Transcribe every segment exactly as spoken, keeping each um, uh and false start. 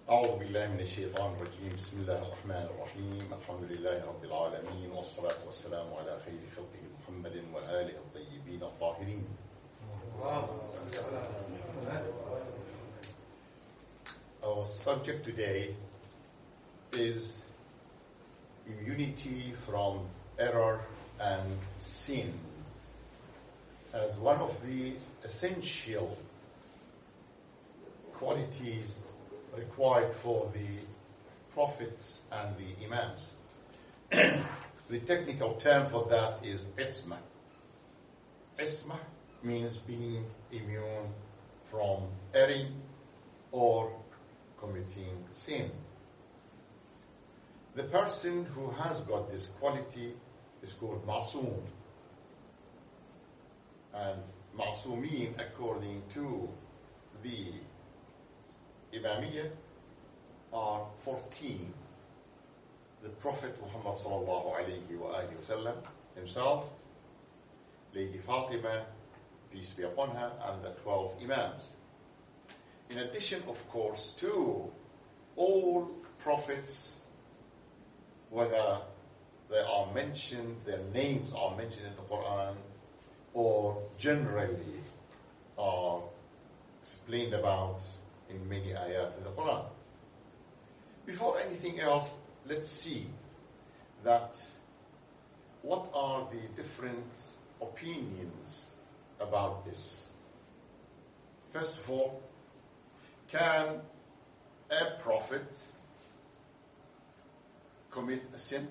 أعوذ بالله من الشيطان الرجيم بسم الله الرحمن الرحيم الحمد لله رب العالمين والصلاة والسلام على خير خلقه محمد وآله الطيبين الطاهرين. Our subject today is immunity from error and sin as one of the essential qualities required for the prophets and the imams. The technical term for that is isma. Isma means being immune from erring or committing sin. The person who has got this quality is called ma'soom. And ma'soomin, according to the Imamiyya, are fourteen. The Prophet Muhammad sallallahu alayhi wa alihi wasallam himself, Lady Fatima, peace be upon her, and the twelve Imams. In addition, of course, to all prophets, whether they are mentioned, their names are mentioned in the Quran, or generally are explained about in many ayat in the Quran. Before anything else, let's see that what are the different opinions about this. First of all, can a prophet commit a sin,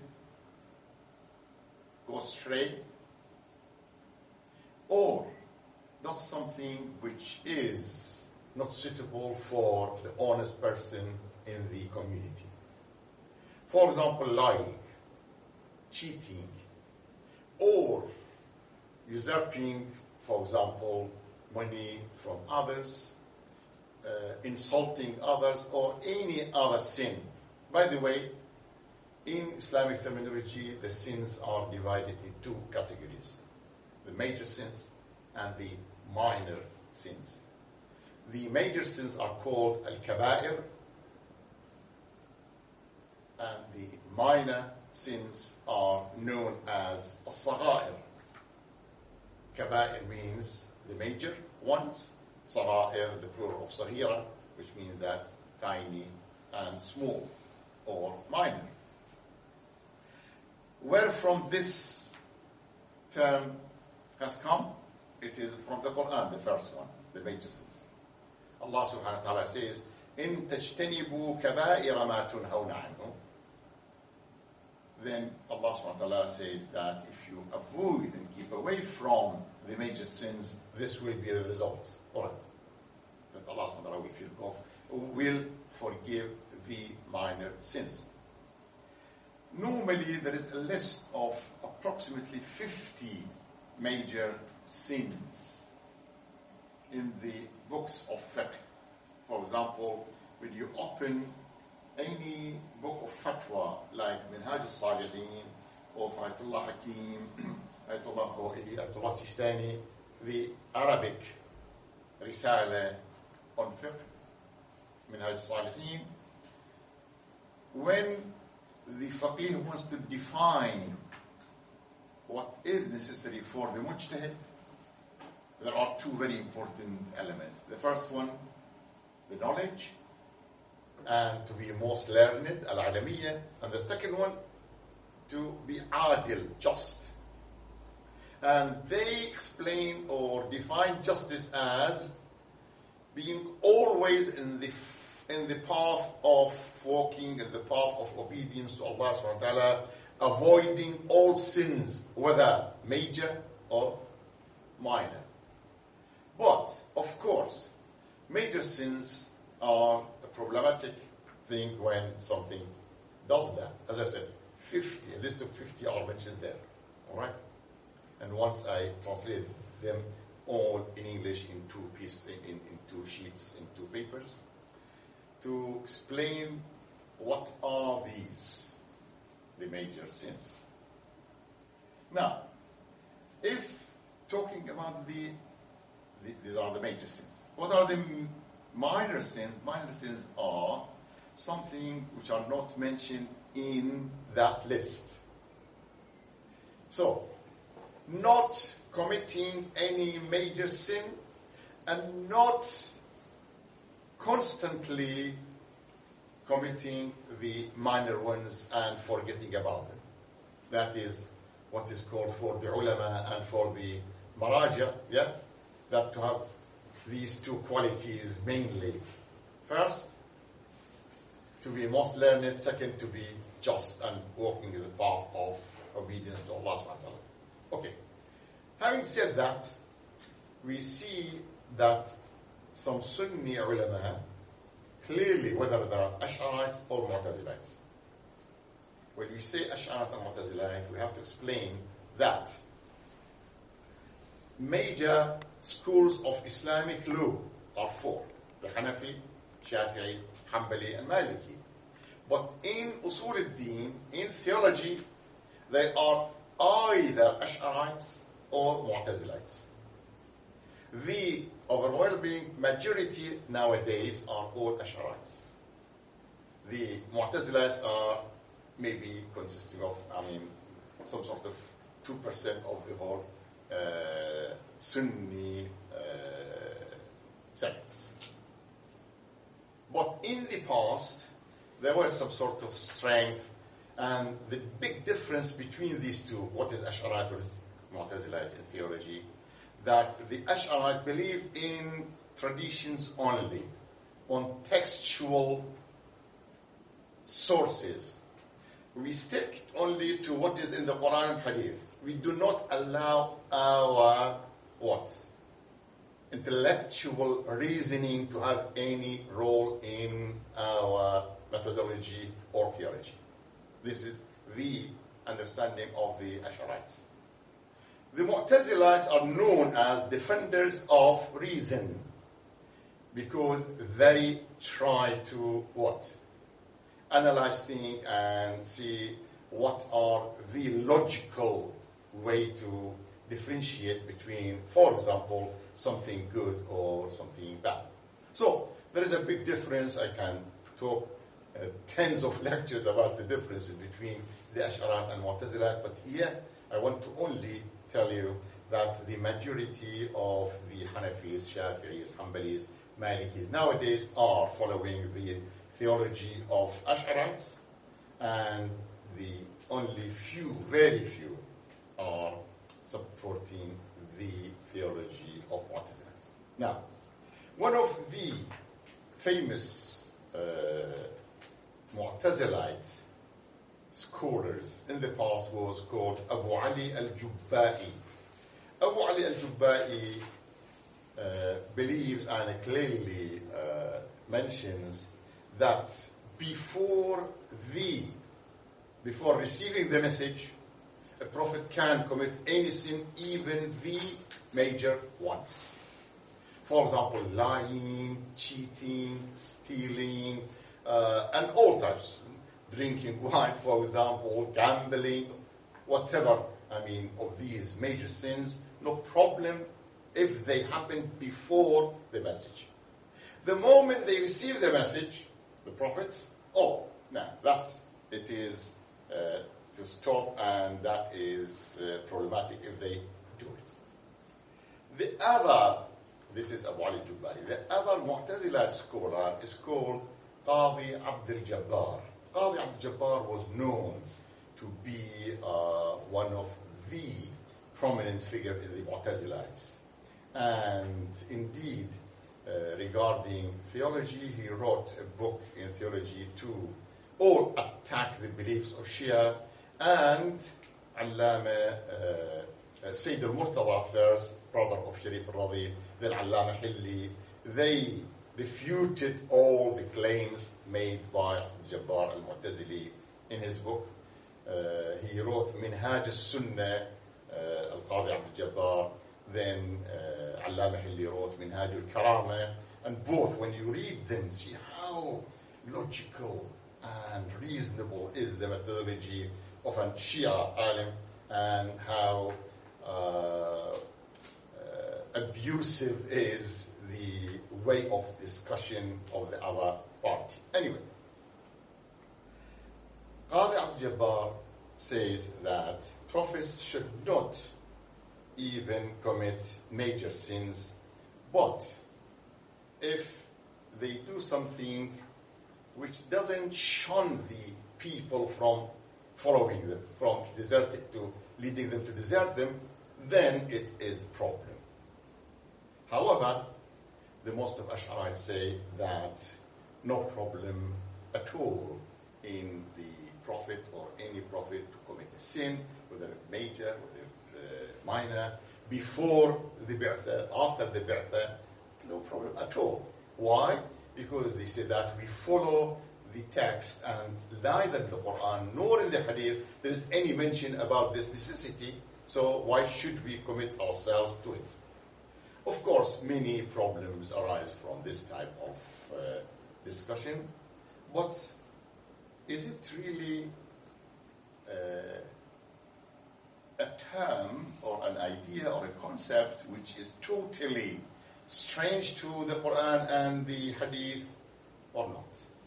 go astray, or does something which is not suitable for the honest person in the community? For example, lying, cheating, or usurping, for example, money from others, uh, insulting others, or any other sin. By the way, in Islamic terminology, the sins are divided in two categories: the major sins and the minor sins. The major sins are called al-kaba'ir, and the minor sins are known as al-sagha'ir. Kaba'ir means the major ones, sagha'ir, the plural of saghira, which means that tiny and small, or minor. Where from this term has come? It is from the Quran, the first one, the major sins. Allah subhanahu wa ta'ala says, إِن تَجْتَنِبُوا كَبَائِرَ مَا تُنْهَوْنَ عَنْهُ. Then Allah subhanahu wa ta'ala says that if you avoid and keep away from the major sins, this will be the result. All right. That Allah subhanahu wa ta'ala will, forgive, will forgive the minor sins. Normally, there is a list of approximately fifty major sins in the books of fiqh. For example, when you open any book of fatwa like Minhaj al-Salihin or Ayatollah Hakim, Ayatollah Khouili, Ayatollah Sistani, the Arabic Risala on fiqh, Minhaj al-Salihin, when the faqih wants to define what is necessary for the mujtahid, there are two very important elements. The first one, the knowledge, and to be most learned, al-alamiyya. And the second one, to be adil, just. And they explain or define justice as being always in the in the path of walking in the path of obedience to Allah subhanahu wa ta'ala, avoiding all sins, whether major or minor. But, of course, major sins are a problematic thing when something does that. As I said, fifty, a list of fifty are mentioned there. All right? And once I translated them all in English in two pieces, in, in two sheets, in two papers, to explain what are these, the major sins. Now, if talking about the, the these are the major sins, what are the minor sins? Minor sins are something which are not mentioned in that list. So, not committing any major sin and not constantly committing the minor ones and forgetting about them. That is what is called for the ulama and for the maraja, yeah? That to have these two qualities mainly. First, to be most learned. Second, to be just and walking in the path of obedience to Allah subhanahu wa ta'ala. Okay. Having said that, we see that some Sunni ulama clearly, whether they are Ash'arites or Mu'tazilites. When we say Ash'arite and Mu'tazilite, we have to explain that major schools of Islamic law are four: the Hanafi, Shafi'i, Hanbali, and Maliki. But in Usul al-Din, in theology, they are either Ash'arites or Mu'tazilites. The overwhelming majority nowadays are all Ash'arites. The Mu'tazilites are maybe consisting of, I mean, some sort of two percent of the whole uh, Sunni uh, sects. But in the past, there was some sort of strength, and the big difference between these two, what is Ash'arite, what is Mu'tazilite in theology, that the Ash'arite believe in traditions only, on textual sources. We stick only to what is in the Quran and Hadith. We do not allow our, what? Intellectual reasoning to have any role in our methodology or theology. This is the understanding of the Ash'arites. The Mu'tazilites are known as defenders of reason because they try to what? Analyze things and see what are the logical way to differentiate between, for example, something good or something bad. So there is a big difference. I can talk uh, tens of lectures about the differences between the Ash'arites and Mu'tazilah, but here I want to only tell you that the majority of the Hanafis, Shafi'is, Hanbalis, Malikis nowadays are following the theology of Ash'arites, and the only few, very few, are supporting the theology of Mu'tazilah. Now, one of the famous uh, Mu'tazilite scholars in the past was called Abu Ali al-Jubba'i. Abu Ali al-Jubba'i uh, believes and clearly uh, mentions that before the, before receiving the message, a prophet can commit any sin, even the major ones. For example, lying, cheating, stealing, uh, and all types. Drinking wine, for example, gambling, whatever, I mean, of these major sins, no problem if they happen before the message. The moment they receive the message, the prophets, oh, no, that's, it is uh, to stop, and that is uh, problematic if they do it. The other, this is Abu Ali Jubba'i, the other Mu'tazilite scholar is called Qadi Abd al-Jabbar. Qadi Abd al-Jabbar was known to be uh, one of the prominent figures in the Mu'tazilites. And indeed, uh, regarding theology, he wrote a book in theology to all attack the beliefs of Shia, and Allama uh, Sayyid al-Murtada first, brother of Sharif al-Radi, then Allama Hilli, they refuted all the claims made by Jabbar al-Mu'tazili in his book. Uh, he wrote Minhaj al-Sunnah, uh, al-Qadi Abd al-Jabbar, then uh, Allama Hilli wrote Minhaj al-Karama, and both, when you read them, see how logical and reasonable is the methodology of an Shia alim, and how uh, uh, abusive is the way of discussion of the other party. Anyway, Qadi Abdul-Jabbar says that prophets should not even commit major sins, but if they do something which doesn't shun the people from following them, from deserting to leading them to desert them, then it is a problem. However, the most of Ash'arites say that no problem at all in the prophet or any prophet to commit a sin, whether major, whether uh, minor, before the bi'tha, after the bi'tha, no problem at all. Why? Because they say that we follow the text, and neither in the Quran nor in the Hadith there is any mention about this necessity, so why should we commit ourselves to it? Of course, many problems arise from this type of uh, discussion, but is it really uh, a term or an idea or a concept which is totally strange to the Quran and the Hadith or not?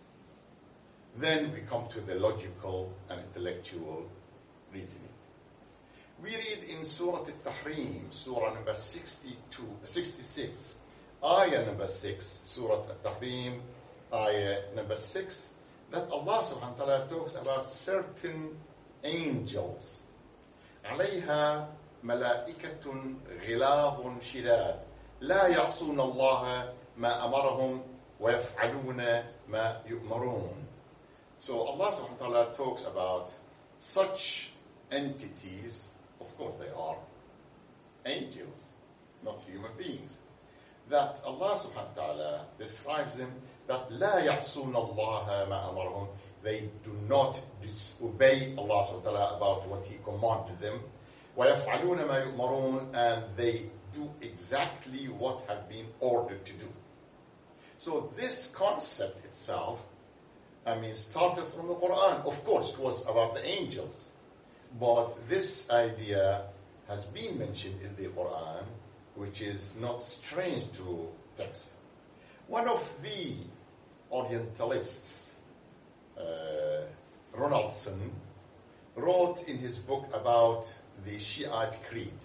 Then we come to the logical and intellectual reasoning. We read in Surah Al-Tahrim, Surah number sixty-two, sixty-six, Ayah number six, Surah Al-Tahrim, Ayah number six, that Allah subhanahu wa ta'ala talks about certain angels. عليها ملائكة غلاظ شداد لا يعصون الله ما أمرهم ويفعلون ما يؤمرون. So Allah subhanahu wa ta'ala talks about such entities. Of course they are angels, not human beings. That Allah subhanahu wa ta'ala describes them that لا يعصون الله ما أمرهم. They do not disobey Allah subhanahu wa ta'ala about what He commanded them. وَيَفْعَلُونَ مَا يُؤْمَرُونَ, and they do exactly what have been ordered to do. So this concept itself, I mean, started from the Quran. Of course, it was about the angels. But this idea has been mentioned in the Quran, which is not strange to text. One of the Orientalists, Uh, Ronaldson, wrote in his book about the Shiite creed.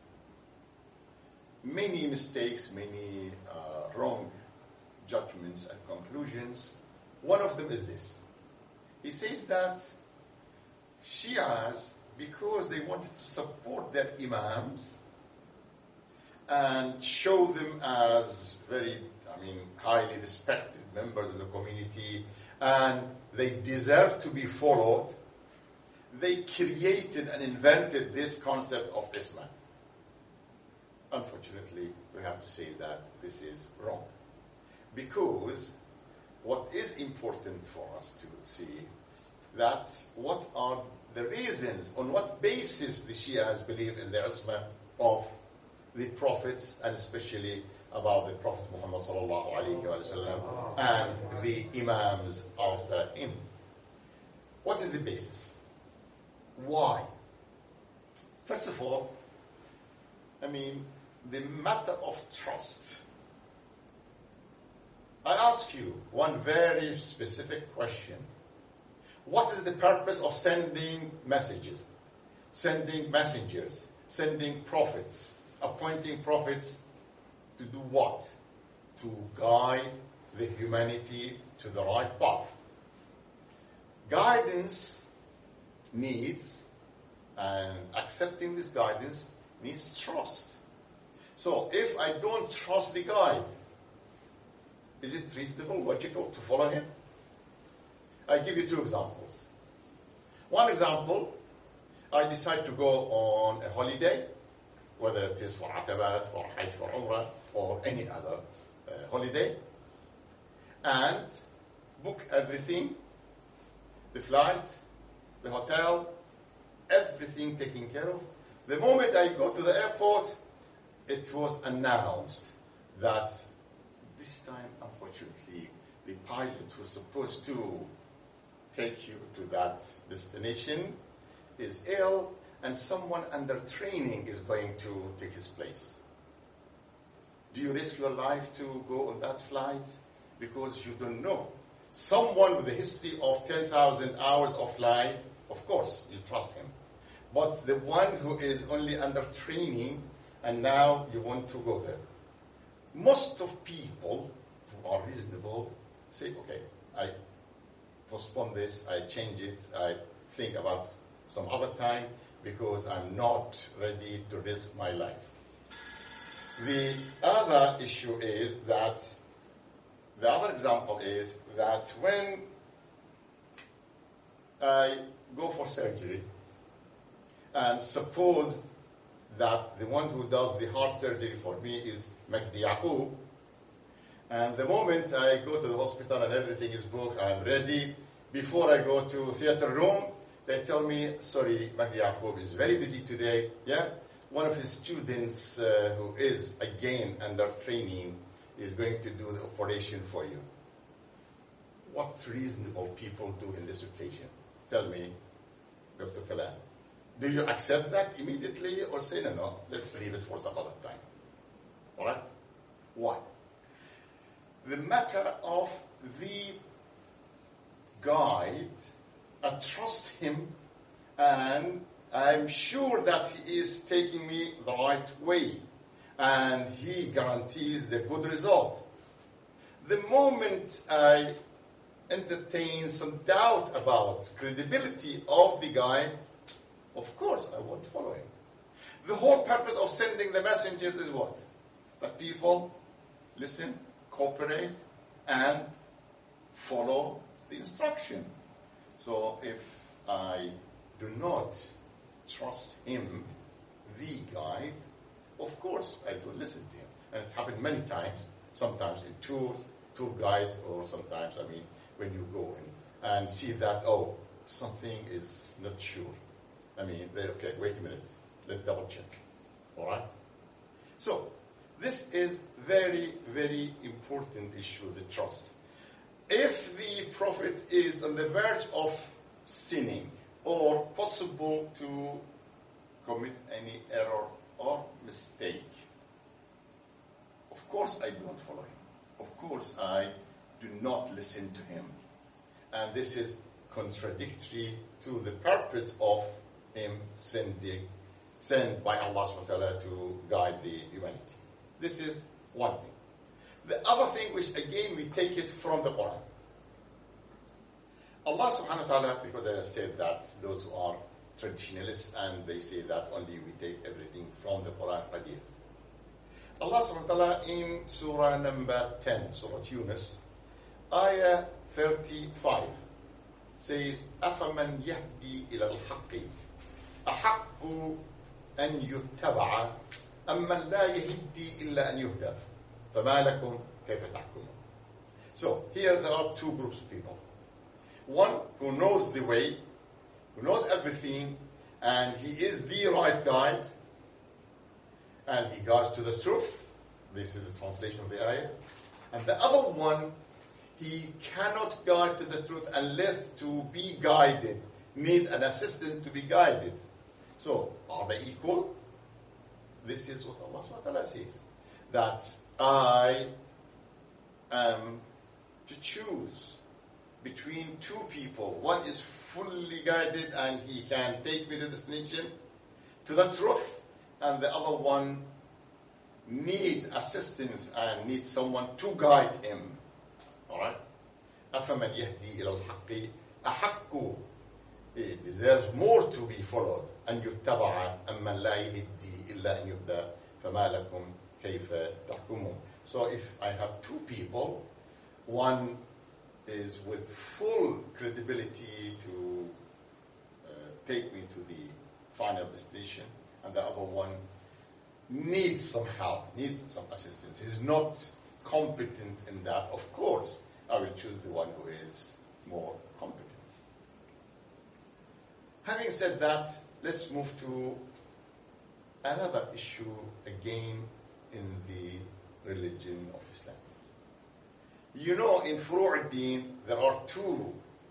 Many mistakes, many uh, wrong judgments and conclusions. One of them is this. He says that Shias, because they wanted to support their imams and show them as very, I mean, highly respected members of the community, and they deserve to be followed, they created and invented this concept of Isma. Unfortunately, we have to say that this is wrong. Because what is important for us to see, that what are the reasons, on what basis the Shias believe in the Isma of the prophets, and especially about the Prophet Muhammad sallallahu alayhi wa sallam and the Imams after him. What is the basis? Why? First of all, I mean, the matter of trust. I ask you one very specific question. What is the purpose of sending messages, sending messengers, sending prophets, appointing prophets? To do what? To guide the humanity to the right path. Guidance needs, and accepting this guidance needs trust. So if I don't trust the guide, is it reasonable, logical to follow him? I give you two examples. One example, I decide to go on a holiday, whether it is for Atabat, for Hajj, for Umrah, or any other uh, holiday, and book everything, the flight, the hotel, everything taken care of. The moment I go to the airport, it was announced that this time, unfortunately, the pilot who was supposed to take you to that destination is ill, and someone under training is going to take his place. Do you risk your life to go on that flight? Because you don't know. Someone with a history of ten thousand hours of life, of course, you trust him. But the one who is only under training and now you want to go there. Most of people who are reasonable say, okay, I postpone this, I change it, I think about some other time because I'm not ready to risk my life. The other issue is that, the other example is that when I go for surgery, and suppose that the one who does the heart surgery for me is Magdi Yaqub, and the moment I go to the hospital and everything is booked, I'm ready, before I go to theater room, they tell me, sorry, Magdi Yaqub is very busy today, yeah? One of his students uh, who is, again, under training is going to do the operation for you. What reasonable people do in this occasion? Tell me, Doctor Kalam. Do you accept that immediately or say, no, no, let's leave it for some other time? All right? Why? The matter of the guide, I trust him and I'm sure that he is taking me the right way and he guarantees the good result. The moment I entertain some doubt about credibility of the guide, of course I won't follow him. The whole purpose of sending the messengers is what? That people listen, cooperate, and follow the instruction. So if I do not trust him, the guide, of course I don't listen to him. And it happened many times, sometimes in tours, tour guides, or sometimes, I mean, when you go in and see that, oh, something is not sure. I mean, they're, okay, wait a minute, let's double check. All right? So, this is very, very important issue, the trust. If the Prophet is on the verge of sinning or possible to commit any error or mistake, of course I don't follow him. Of course I do not listen to him. And this is contradictory to the purpose of him sending, sent by Allah subhanahu wa ta'ala to guide the humanity. This is one thing. The other thing, which again we take it from the Quran. Allah subhanahu wa ta'ala, because I said that those who are traditionalists and they say that only we take everything from the Quran Hadith. Allah subhanahu wa ta'ala in Surah number ten, Surah Yunus, Ayah thirty-five, says, أَفَمَنْ يَهْدِي إِلَى الْحَقِّ أَحَقُّ أَنْ يُتَّبَعَ أَمَّنْ لَا يَهِدِّي إِلَّا أَنْ يُهْدَى فَمَا لَكُمْ كَيْفَ تَحْكُمُونَ. So, here there are two groups of people. One who knows the way, who knows everything, and he is the right guide, and he guides to the truth. This is the translation of the ayah. And the other one, he cannot guide to the truth unless to be guided, needs an assistant to be guided. So, are they equal? This is what Allah subhanahu wa ta'ala says. That I am to choose between two people. One is fully guided and he can take me to the destination, to the truth, and the other one needs assistance and needs someone to guide him. Alright? أَفَمَنْ يَهْدِي إِلَى الْحَقِّ أَحَقُّ. It deserves more to be followed. أَنْ يُتَّبَعَ أَمَّنْ لَا يَهِدِّي إِلَّا أَنْ يُهْدَى فَمَا لَكُمْ كَيْفَ تَحْكُمُونَ. So if I have two people, one is with full credibility to uh, take me to the final destination, and the other one needs some help, needs some assistance, is not competent in that, of course, I will choose the one who is more competent. Having said that, let's move to another issue again in the religion of Islam. You know, in Furu' al-Din, there are two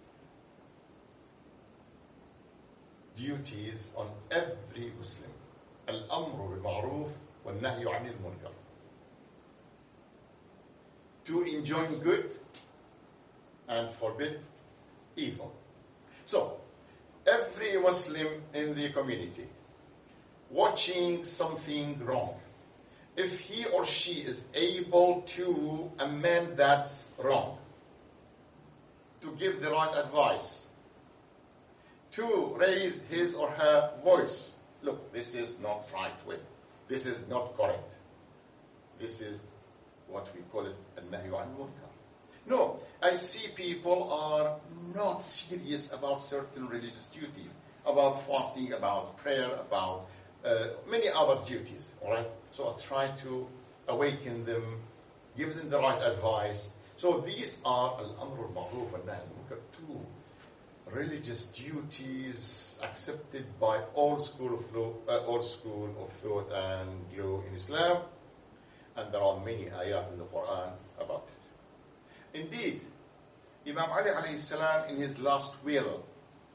duties on every Muslim. Al-amru bil-ma'ruf wal-nahyu 'anil munkar. To enjoin good and forbid evil. So, every Muslim in the community watching something wrong, if he or she is able to amend that wrong, to give the right advice, to raise his or her voice, look, this is not right way, this is not correct, this is what we call it al-nahyu al-munkar. No, I see people are not serious about certain religious duties, about fasting, about prayer, about uh, many other duties, all right? So I try to awaken them, give them the right advice. So these are al-amr al-ma'ruf and nahy al-munkar, two religious duties accepted by all school of law, uh, all school of thought and law in Islam, and there are many ayat in the Quran about it. Indeed, Imam Ali alayhi salam in his last will,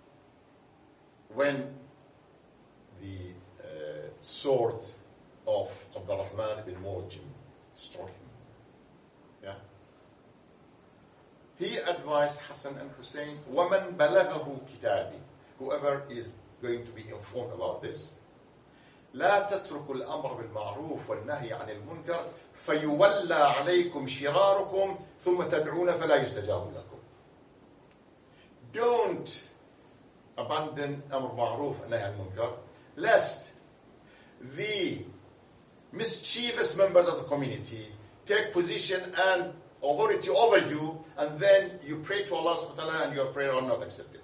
when the uh, sword of Abdurrahman ibn Muljim struck him, yeah, he advised Hassan and Hussein, وَمَنْ بَلَغَهُ كِتَابِي, whoever is going to be informed about this, لا تتركوا الأمر بالمعروف والنهي عن المنكر فيولى عليكم شراركم ثم تدعون فلا يستجاب لكم. Don't abandon أمر معروف والنهي عن المنكر, lest the mischievous members of the community take position and authority over you, and then you pray to Allah subhanahu wa ta'ala and your prayer are not accepted.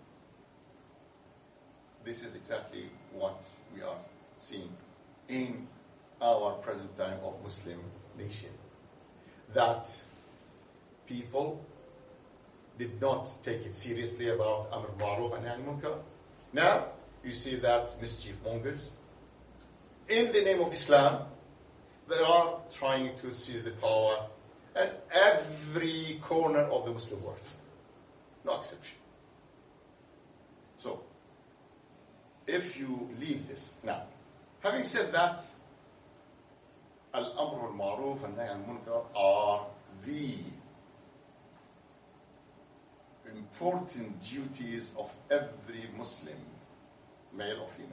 This is exactly what we are seeing in our present time of Muslim nation. That people did not take it seriously about Amr Ma'ruf and Nahy Munkar. Now, you see that mischief mongers, in the name of Islam, they are trying to seize the power at every corner of the Muslim world. No exception. So, if you leave this. Now, having said that, Al-Amr al-Ma'ruf and Nahy al-Munkar are the important duties of every Muslim, male or female.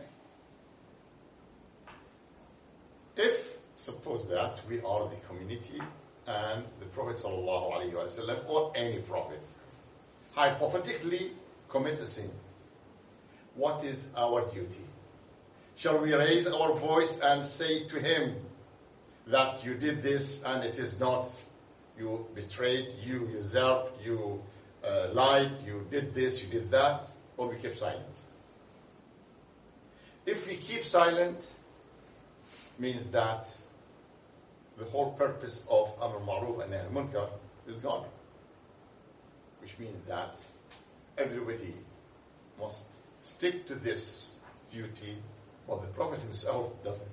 If, suppose that we are the community and the Prophet sallallahu alaihi wasallam or any prophet hypothetically commits a sin, what is our duty? Shall we raise our voice and say to him that you did this and it is not, you betrayed, you usurped, you uh, lied, you did this, you did that, or we keep silent? If we keep silent, means that the whole purpose of Amr Ma'ruf and Nahy Munkar is gone. Which means that everybody must stick to this duty, but the Prophet himself doesn't.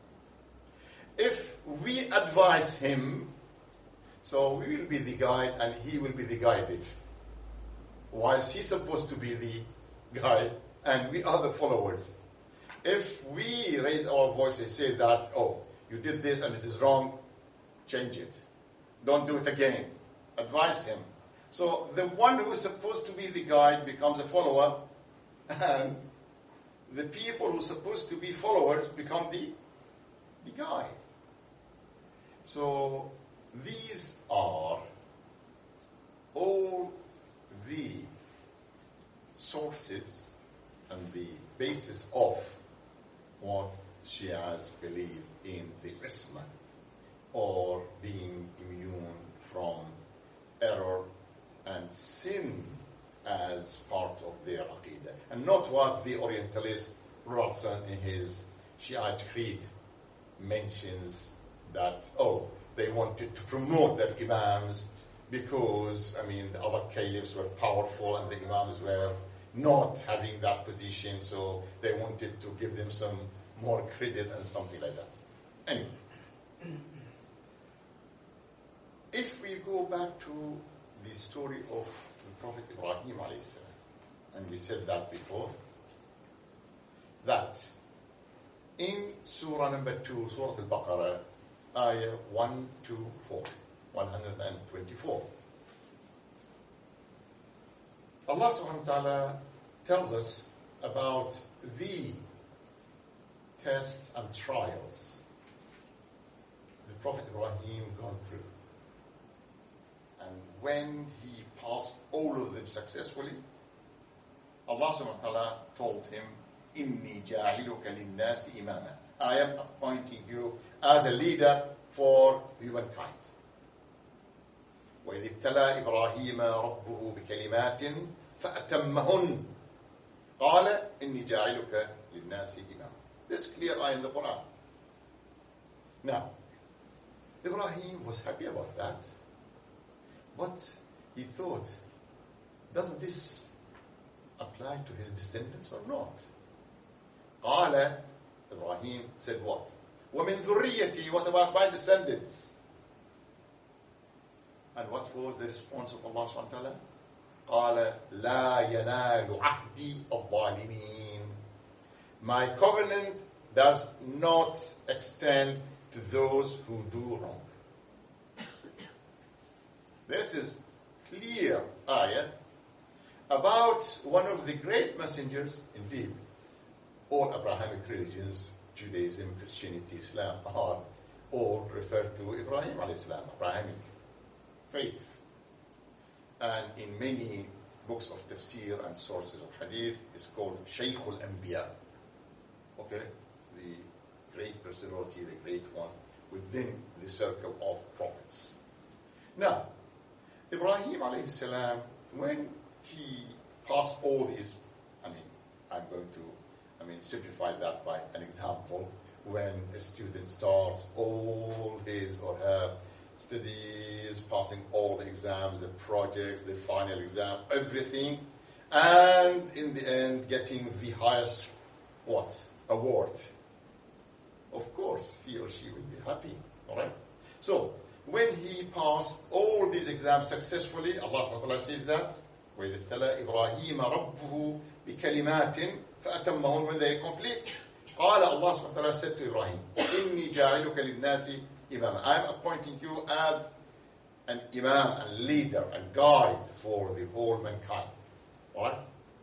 If we advise him, so we will be the guide and he will be the guided. Whilst he's supposed to be the guide and we are the followers. If we raise our voice and say that, oh, you did this and it is wrong, change it. Don't do it again. Advise him. So the one who is supposed to be the guide becomes a follower, and the people who are supposed to be followers become the, the guide. So these are all the sources and the basis of what Shias believe in the Isma, or being immune from error and sin as part of their Aqidah. And not what the Orientalist Robertson in his Shiite creed mentions that, oh, they wanted to promote their Imams because, I mean, the other caliphs were powerful and the Imams were not having that position, so they wanted to give them some more credit and something like that. Anyway, if we go back to the story of the Prophet Ibrahim alayhi salam, and we said that before, that in Surah number two, Surah Al-Baqarah, Ayah one twenty-four, one twenty-four, Allah subhanahu wa ta'ala tells us about the tests and trials the Prophet Ibrahim gone through. And when he passed all of them successfully, Allah subhanahu wa ta'ala told him, إِنِّي جَاعِلُكَ لِلنَّاسِ إِمَامًا, I am appointing you as a leader for humankind. وَإِذِ ابْتَلَى إِبْرَاهِيمَ رَبُّهُ بِكَلِمَاتٍ فَأَتَمَّهُنَّ قَالَ إِنِّي جَاعِلُكَ لِلنَّاسِ إِمَامًا. This is clear ayah in the Quran. Now, Ibrahim was happy about that, but he thought, does this apply to his descendants or not? قَالَ, Ibrahim said what? وَمِن ذُرِّيَّتِي, what about my descendants? And what was the response of Allah subhanahu wa ta'ala? قَالَ لَا يَنَالُ عَهْدِي الظَّالِمِينَ. My covenant does not extend to those who do wrong. This is clear ayah about one of the great messengers. Indeed, all Abrahamic religions, Judaism, Christianity, Islam, are all referred to Ibrahim alayhi salam, Abrahamic faith. And in many books of tafsir and sources of hadith, it's called Shaykh al-Anbiya. Okay? The great personality, the great one, within the circle of prophets. Now, Ibrahim alayhi salam, when he passed all these, I mean, I'm going to, I mean, simplify that by an example. When a student starts all his or her studies, passing all the exams, the projects, the final exam, everything, and in the end getting the highest, what? Award. Of course, he or she will be happy, all right? So, when he passed all these exams successfully, Allah subhanahu wa ta'ala says that, وَإِذِ ابْتَلَى إِبْرَاهِيمَ رَبُّهُ بِكَلِمَاتٍ فَأَتَمَّهُنَّ, when they complete, قال, Allah subhanahu wa ta'ala said to Ibrahim, إِنِّي جَاعِلُكَ لِلنَّاسِ إِمَامًا, I am appointing you as an imam, a leader, and guide for the whole mankind. All right?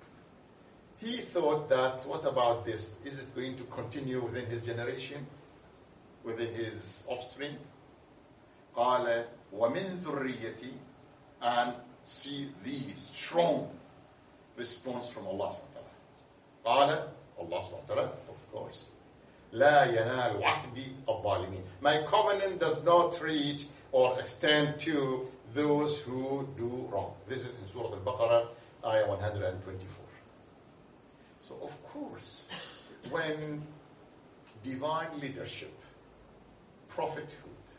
He thought that, what about this? Is it going to continue within his generation? Within his offspring? قال ومن ذريتي, and see the strong response from Allah subhanahu wa ta'ala. قال, Allah subhanahu wa ta'ala, of course, لا ينال عهدي الظالمين. My covenant does not reach or extend to those who do wrong. This is in Surah Al-Baqarah, ayah one hundred twenty-four. So of course, when divine leadership, prophethood,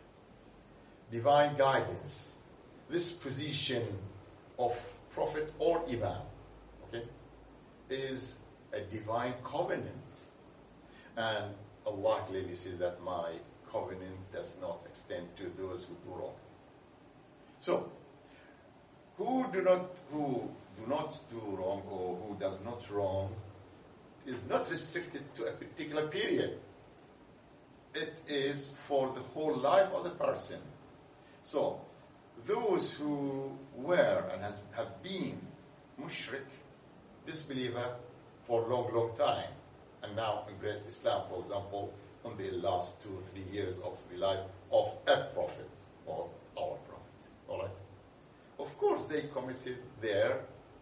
divine guidance, this position of prophet or imam, okay, is a divine covenant. And Allah clearly says that my covenant does not extend to those who do wrong. So, who do not who do not do wrong or who does not wrong is not restricted to a particular period. It is for the whole life of the person. So, those who were and has, have been mushrik, disbeliever, for a long, long time, and now embraced Islam, for example, in the last two, three years of the life of a prophet or our prophet. All right? Of course, they committed there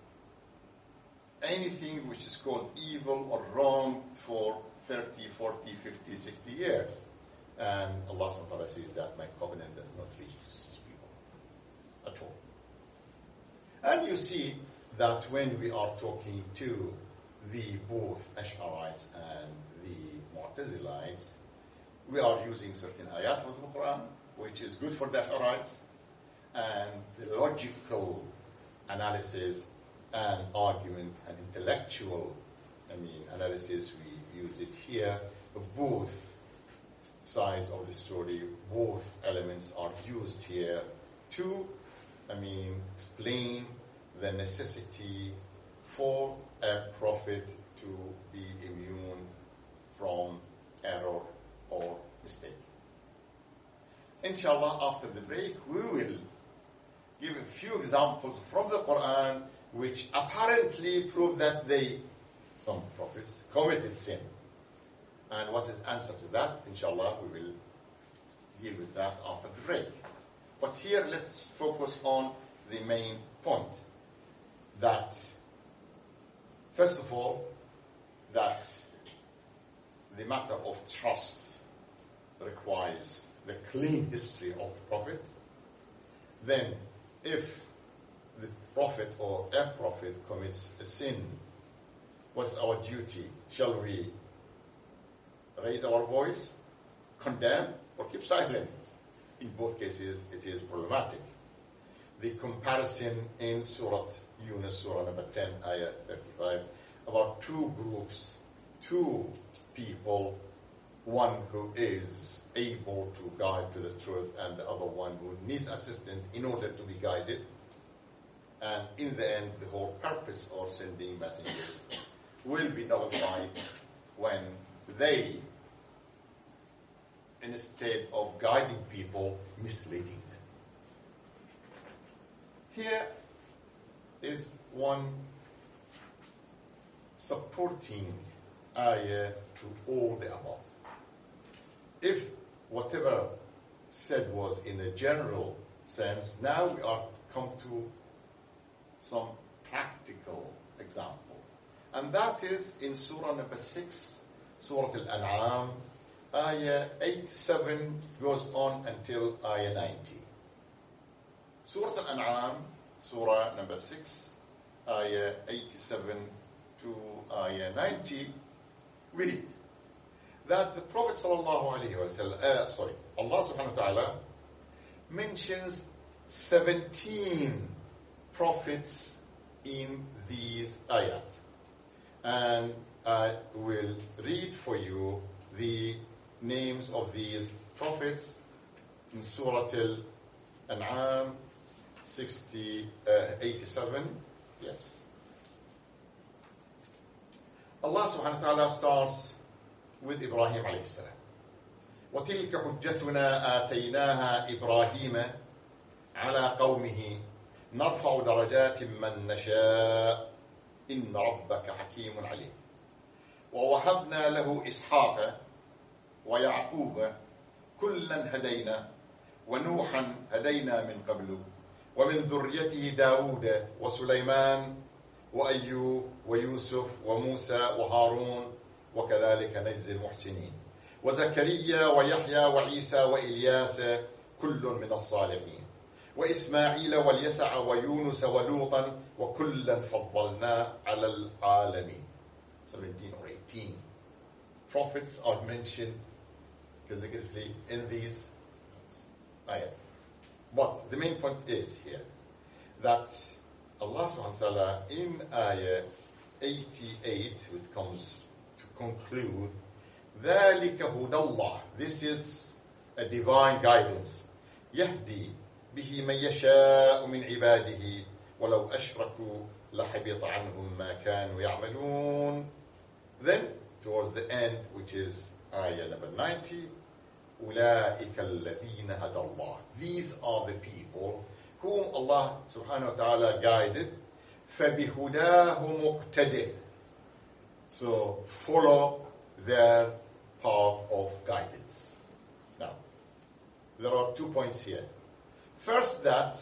anything which is called evil or wrong for thirty, forty, fifty, sixty years. And Allah subhanahu wa ta'ala says that my covenant does not reach to these people at all. And you see that when we are talking to the both Ash'arites and the Mu'tazilites, we are using certain ayat of the Quran, which is good for the Ash'arites, and the logical analysis and argument and intellectual, I mean, analysis, we use it here. Both sides of the story, both elements are used here to, I mean, explain the necessity for a prophet to be immune from error or mistake. Inshallah, after the break, we will give a few examples from the Quran which apparently prove that they, some prophets, committed sin. And what is the answer to that? Inshallah, we will deal with that after the break. But here, let's focus on the main point. That, first of all, that the matter of trust requires the clean history of the prophet. Then, if the prophet or a prophet commits a sin, what's our duty? Shall we raise our voice, condemn, or keep silent? In both cases, it is problematic. The comparison in Surah Yunus, Surah number ten, Ayah thirty-five, about two groups, two people, one who is able to guide to the truth and the other one who needs assistance in order to be guided. And in the end, the whole purpose of sending messengers will be nullified when they, instead of guiding people, misleading them. Here is one supporting ayah to all the above. If whatever said was in a general sense, now we are come to some practical example. And that is in Surah number six, Surah Al-An'am, Ayah eighty-seven goes on until Ayah ninety. Surah Al-An'am, Surah number six, Ayah eighty-seven to Ayah ninety, we read that the Prophet sallallahu alaihi wasallam, uh, sorry, Allah subhanahu wa ta'ala mentions seventeen prophets in these ayats. And I will read for you the names of these prophets in Surah Al-An'am sixty, uh, eighty-seven. Yes. Allah subhanahu wa ta'ala starts with Ibrahim alayhi salam. وَتِلْكَ حُجَّتُنَا آتَيْنَاهَا إِبْرَاهِيمَ عَلَى قَوْمِهِ نَرْفَعُ دَرَجَاتٍ مَّن نَّشَاءُ إِنَّ رَبَّكَ حَكِيمٌ عَلِيمٌ وَوَهَبْنَا لَهُ إِسْحَاقَ وَيَعْقُوبَ كُلًّا هَدَيْنَا وَنُوحًا هَدَيْنَا مِن قَبْلُ وَمِن ذُرِّيَّتِهِ داود وسليمان وأيوب ويوسف وموسى وهارون وكذلك نجزي المحسنين وزكريا ويحيى وعيسى وإلياس كل من الصالحين وإسماعيل واليسع ويونس ولوطا وكلا فضلنا على العالمين. seventeen or eighteen prophets are mentioned consecutively in these ayat. But the main point is here that Allah subhanahu wa ta'ala in ayah eighty-eight, which comes to conclude, ذَلِكَ هُدَى اللَّهِ, this is a divine guidance. يَهْدِي بِهِ مَن يَشَاءُ مِنْ عِبَادِهِ وَلَوْ أَشْرَكُوا لَحَبِطَ عَنْهُمْ مَا كَانُوا يَعْمَلُونَ. Then, towards the end, which is ayah number ninety, أُولَٰئِكَ الَّذِينَ هَدَى اللَّهِ, these are the people whom Allah subhanahu wa ta'ala guided. فَبِهُدَاهُ مُقْتَدِرٌ, so follow their path of guidance. Now, there are two points here. First, that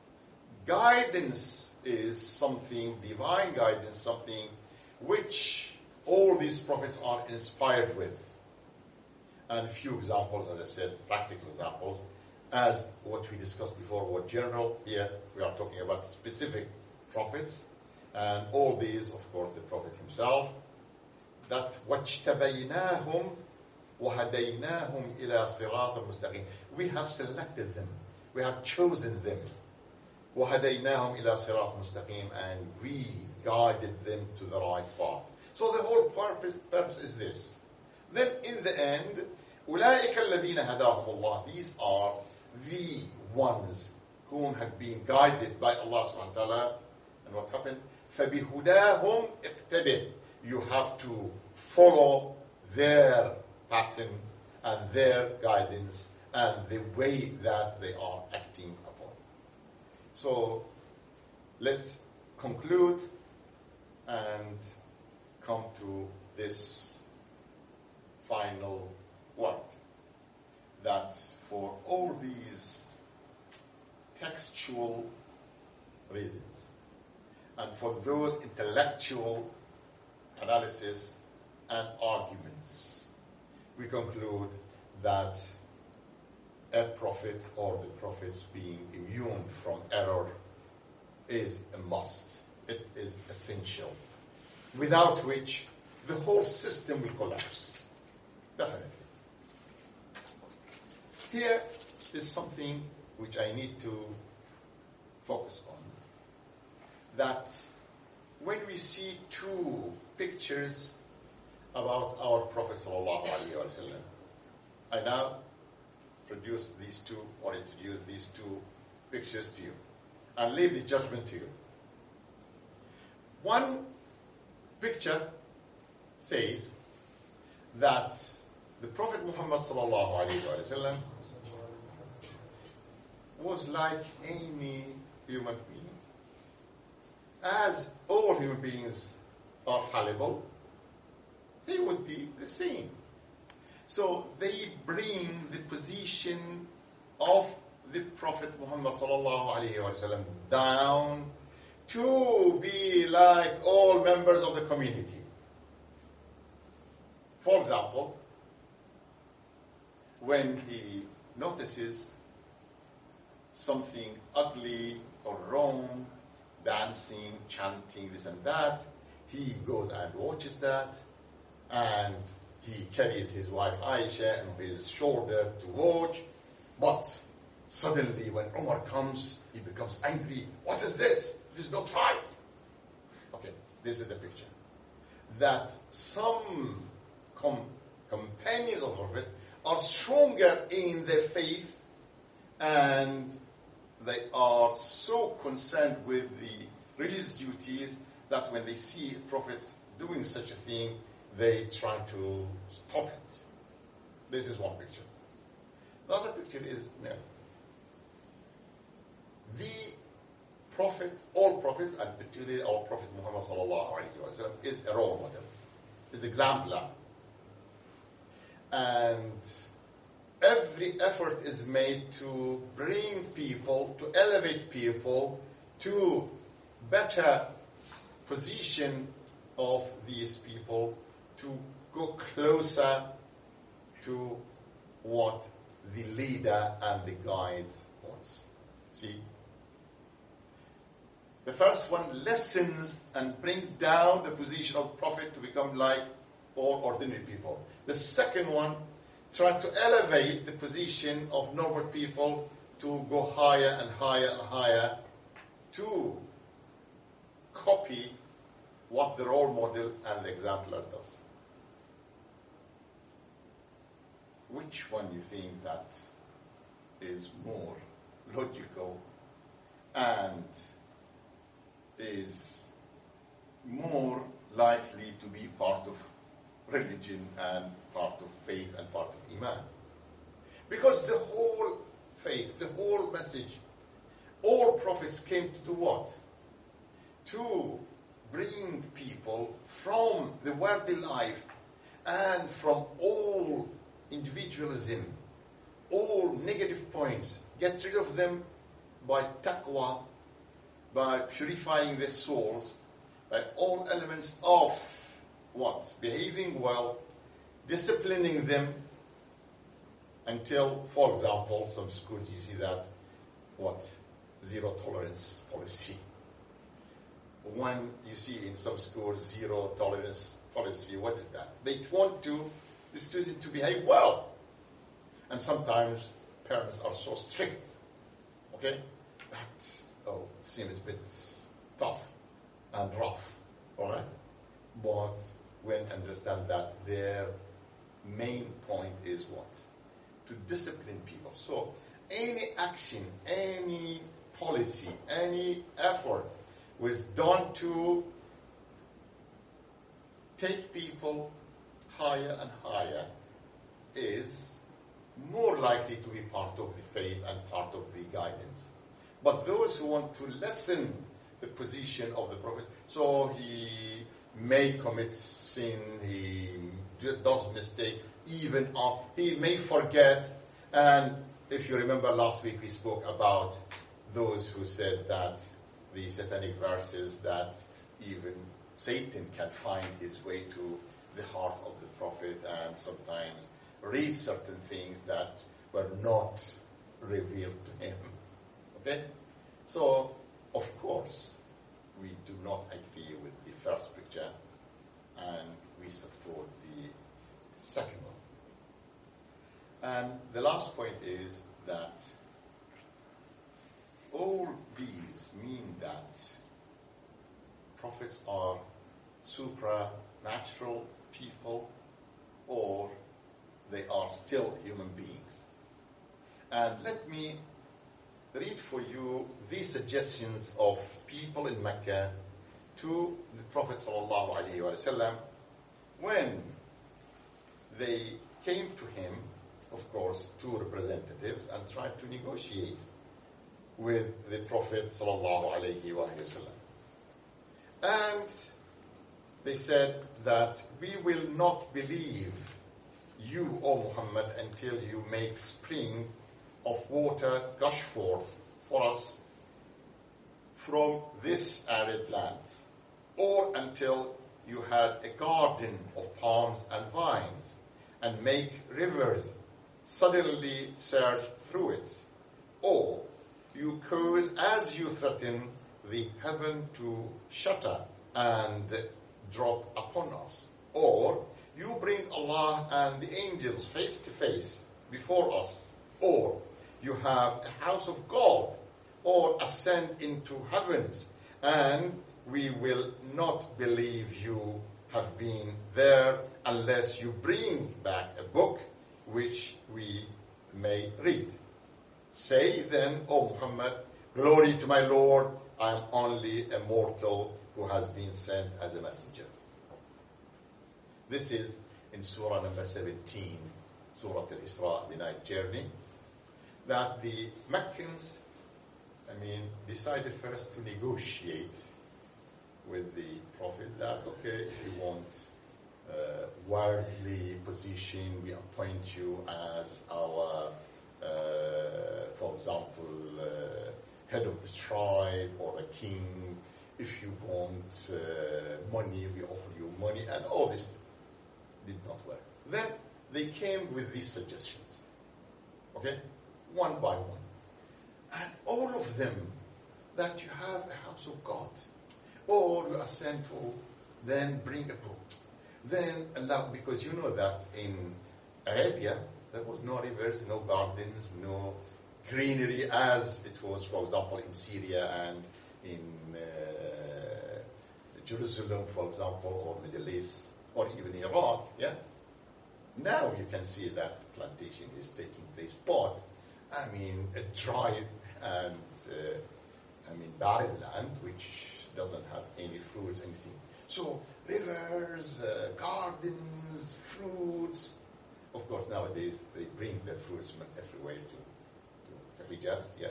guidance is something, divine guidance, something which all these prophets are inspired with. And a few examples, as I said, practical examples, as what we discussed before were general. Here we are talking about specific prophets, and all these, of course, the Prophet himself. That وَاجْتَبَيْنَاهُمْ وَهَدَيْنَاهُمْ إِلَى صِرَاطٍ مُسْتَقِيمٍ, we have selected them, we have chosen them. وَهَدَيْنَاهُمْ إِلَى صِرَاطٍ مُسْتَقِيمٍ, and we guided them to the right path. So the whole purpose, purpose is this. Then in the end, أُولَٰئِكَ الَّذِينَ هَدَاهُمُ اللَّهُ, these are the ones whom have been guided by Allah subhanahu wa ta'ala. And what happened? فَبِهُدَاهُمْ اقْتَدِرْ, you have to follow their pattern and their guidance and the way that they are acting upon. So let's conclude and come to this final word, that for all these textual reasons and for those intellectual analysis and arguments, we conclude that a prophet or the prophets being immune from error is a must. It is essential, without which the whole system will collapse. Definitely. Here is something which I need to focus on. That when we see two pictures about our Prophet sallallahu alaihi wasallam, I now produce these two or introduce these two pictures to you and leave the judgment to you. One picture says that the Prophet Muhammad sallallahu alaihi wasallam was like any human being. As all human beings are fallible, he would be the same. So they bring the position of the Prophet Muhammad sallallahu alaihi wasallam down to be like all members of the community. For example, when he notices something ugly or wrong, dancing, chanting, this and that, he goes and watches that, and he carries his wife Aisha on his shoulder to watch. But suddenly when Umar comes, he becomes angry. What is this? It is not right. Okay, this is the picture. That some com- companions of the Prophet are stronger in their faith, and they are so concerned with the religious duties that when they see a prophet doing such a thing, they try to stop it. This is one picture. The other picture is, no. The prophet, all prophets, and particularly our Prophet Muhammad sallallahu alaihi wasallam, is a role model, is exemplar. And every effort is made to bring people, to elevate people to better position of these people, to go closer to what the leader and the guide wants. See? The first one lessens and brings down the position of the Prophet to become like all ordinary people. The second one tries to elevate the position of normal people to go higher and higher and higher to copy what the role model and the exemplar does. Which one you think that is more logical and is more likely to be part of religion and part of faith and part of Iman? Because the whole faith, the whole message, all prophets came to do what? To bring people from the worldly life and from all individualism, all negative points, get rid of them by taqwa, by purifying their souls, by all elements of what? Behaving well, disciplining them, until, for example, some schools you see that, what? Zero tolerance policy. When you see in some schools zero tolerance policy, what is that? They want to the student to behave well. And sometimes parents are so strict. Okay? That oh, it seems a bit tough and rough. Alright? But when understand that their main point is what? To discipline people. So any action, any policy, any effort was done to take people higher and higher is more likely to be part of the faith and part of the guidance. But those who want to lessen the position of the Prophet. So he may commit sin, he does mistake, even up, he may forget. And if you remember last week we spoke about those who said that the satanic verses that even Satan can find his way to the heart of the Prophet and sometimes read certain things that were not revealed to him. Okay? So, of course, we do not agree with the first picture and we support the second one. And the last point is that all these mean that prophets are supernatural people or they are still human beings. And let me read for you these suggestions of people in Mecca to the Prophet sallallahu alaihi wasallam when they came to him, of course, two representatives, and tried to negotiate with the Prophet sallallahu alaihi wasallam. And they said that we will not believe you, O Muhammad, until you make spring of water gush forth for us from this arid land, or until you had a garden of palms and vines, and make rivers suddenly surge through it, or you cause, as you threaten, the heaven to shatter and drop upon us, or you bring Allah and the angels face to face before us, or you have a house of gold, or ascend into heavens, and we will not believe you have been there unless you bring back a book which we may read. Say then, O Muhammad, glory to my Lord, I am only a mortal who has been sent as a messenger. This is in Surah number seventeen, Surah Al-Isra, the night journey, that the Meccans, I mean, decided first to negotiate with the Prophet that, okay, if you want uh, worldly position, we appoint you as our, uh, for example, uh, head of the tribe or a king. If you want uh, money, we offer you money, and all this did not work. Then they came with these suggestions, okay, one by one. And all of them, that you have a house of God, or you ascend to, then bring a book. Then allow, because you know that in Arabia, there was no rivers, no gardens, no greenery as it was, for example, in Syria and in uh, Jerusalem, for example, or Middle East, or even Iraq, yeah? Now you can see that plantation is taking place, but, I mean, a dry and, uh, I mean, barren land, which doesn't have any fruits, anything. So, rivers, uh, gardens, fruits. Of course, nowadays, they bring the fruits from everywhere to, to, to Hijaz, yeah.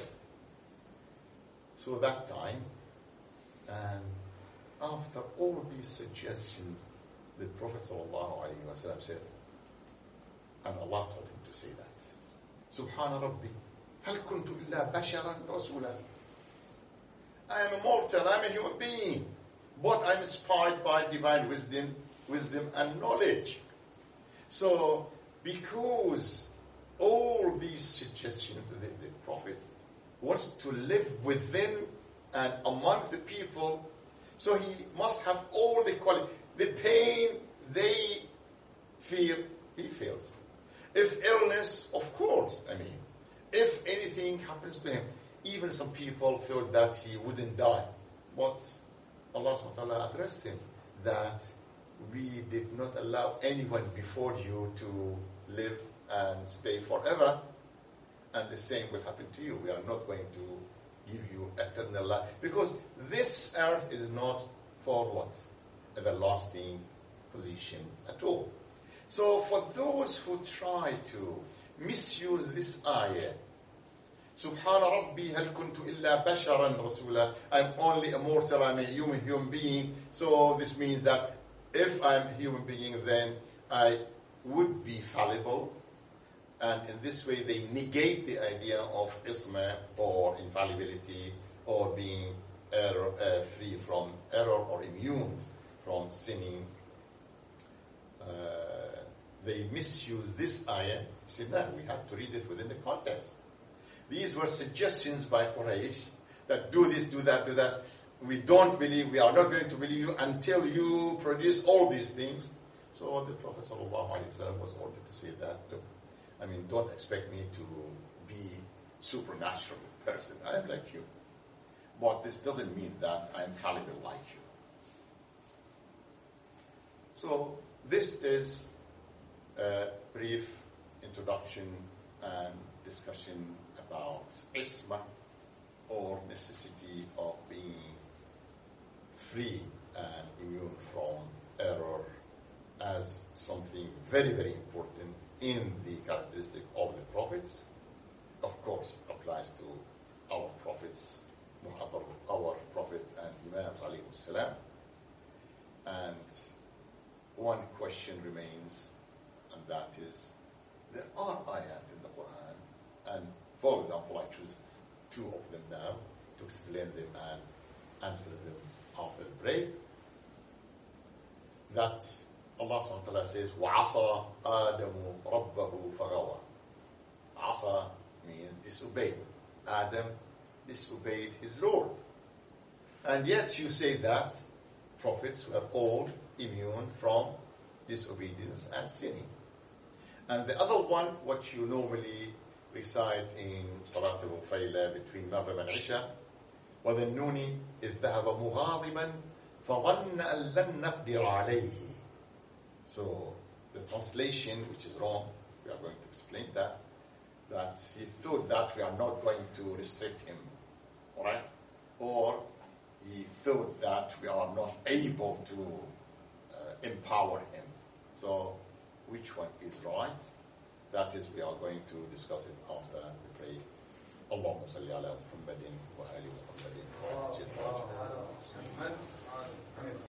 So that time, and after all these suggestions, the Prophet ﷺ said, and Allah told him to say that, Subhana Rabbi, hal kuntu illa basharan rasula. I am a mortal, I am a human being, but I am inspired by divine wisdom, wisdom and knowledge. So, because all these suggestions that the, the Prophet wants to live within and amongst the people, so he must have all the quality. The pain they feel, he feels. If illness, of course, I mean, if anything happens to him, even some people feel that he wouldn't die. But Allah subhanahu wa ta'ala addressed him that we did not allow anyone before you to live and stay forever, and the same will happen to you. We are not going to give you eternal life, because this earth is not for what? Everlasting position at all. So for those who try to misuse this ayah Subhana Rabbi hal kuntu illa basharan rasula. I'm only a mortal, I'm a human human being. So this means that if I'm a human being, then I would be fallible. And in this way, they negate the idea of isma or infallibility or being error, uh, free from error or immune from sinning. Uh, they misuse this ayah. Say, no, we have to read it within the context. These were suggestions by Quraysh that do this, do that, do that. We don't believe, we are not going to believe you until you produce all these things. So the Prophet ﷺ was ordered to say that, look, I mean, don't expect me to be supernatural person. I am like you. But this doesn't mean that I am fallible like you. So this is a brief introduction and discussion about isma, or necessity of being free and immune from error, as something very, very important in the characteristic of the prophets. Of course, applies to our prophets, our prophet and Imam alayhi salam. And one question remains, and that is, there are ayat in the Quran, and for example, I choose two of them now to explain them and answer them after the break. That Allah subhanahu wa ta'ala says, وَعَصَى آدَمُ رَبَّهُ فَغَوَى. Asa means disobeyed. Adam disobeyed his Lord. And yet you say that prophets were all immune from disobedience and sinning. And the other one, what you normally recite in Salat al-Mufayla between Maghrib and Isha, وَذَنُّونِ إِذْ ذَهَبَ مُغَاضِبًا فَظَنَّ أَن لَّن نَقْدِرَ عَلَيْهِ. So the translation, which is wrong, we are going to explain that, that he thought that we are not going to restrict him, all right? Or he thought that we are not able to uh, empower him. So which one is right? That is, we are going to discuss it after the break. Allahumma salli ala Muhammadin wa ali Muhammadin.